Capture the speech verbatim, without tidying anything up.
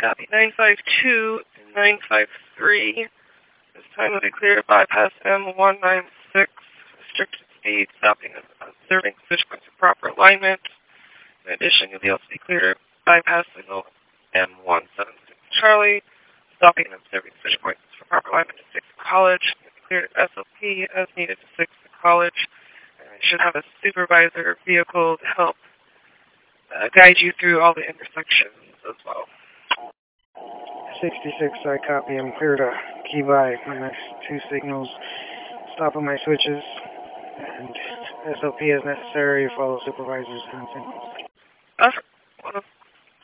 Copy. nine five two and nine five three. This time will be clear to bypass M one nine six. Restricted speed, stopping and observing switch points for proper alignment. In addition, you'll be able to be clear to bypass signal M one seven six Charlie. Stopping and observing switch points for proper alignment to sixth College. You'll be cleared at S L P as needed to sixth College. And you should have a supervisor vehicle to help uh, guide you through all the intersections as well. sixty-six, I copy. I'm clear to key by my next two signals. Stop on my switches. And S L P as necessary. Follow supervisor's consent. Awesome.